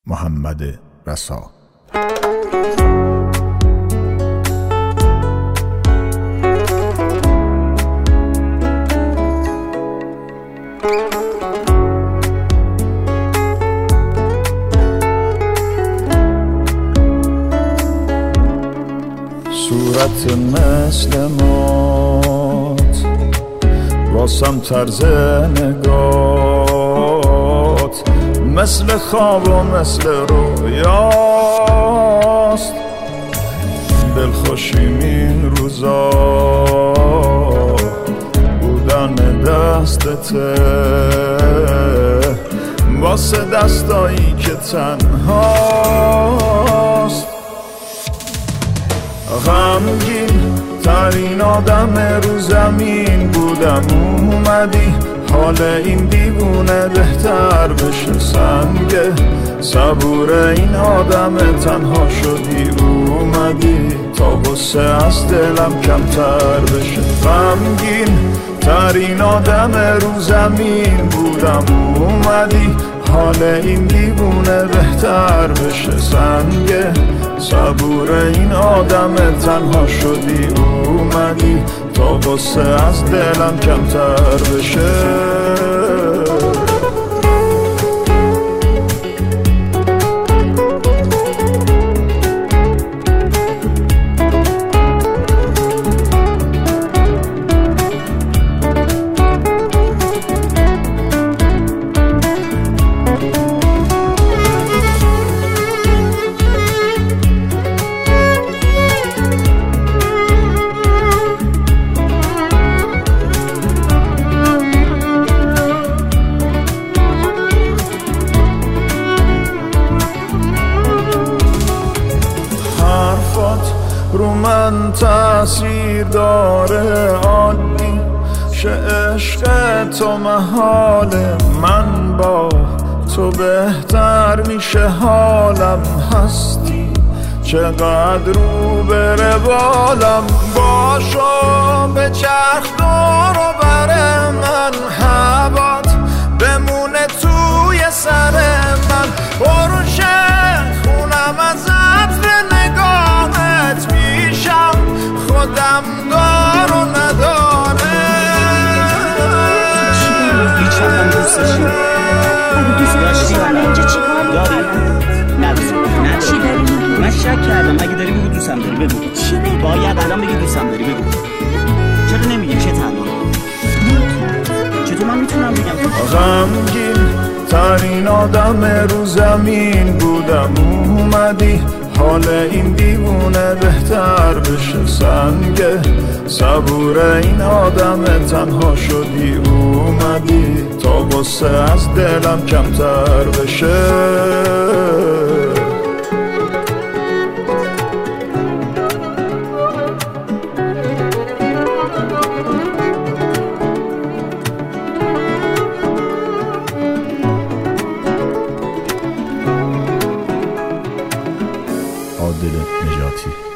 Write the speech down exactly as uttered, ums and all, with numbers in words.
محمد رسا. صورت مثل مات واسم طرز نگات، مثل خواب و مثل رویاست. دلخوشیم این روزا بودن دستته واسه دستایی که تنهاست. غمگین ترین آدم رو زمین بودم، اومدی حال این دیوونه بهتر بشه. سنگ صبور این آدم تنها شدی، اومدی تا غصه از دلم کمتر بشه. غمگین ترین آدم رو زمین بودم، اومدی حال این دیوونه بهتر بشه. سنگ صبور این آدم تنها شدی، اومدی تا غصه از دلم کمتر بشه. رو من تأثیر داره، عادی شه عشق تو محاله. من با تو بهتر میشه حالم، هستی چقدر رو بره بالم. باشو به چرخ دور و بر من، هوات بمونه توی سر من. بروشه خونم از عطر نگاهت، میشم خودم دار و نداره. هیچ وقتم دوست داشتیم اگه دوست داشتیم اینجا چی کار داری؟ نه دوست نداری. من شک کردم، اگه داری بگو دوستم داری. بگو چی بگو؟ باید الان بگی دوستم داری. بگو چرا نمیگی؟ چه تنها؟ چطور من میتونم بگم؟ غمگین ترین آدم رو زمین بودم، اومدی حال این دیوونه بهتر بشه. سنگ صبور این آدم تنها شدی، اومدی تا غصه از دلم کمتر بشه. عادل نجاتی.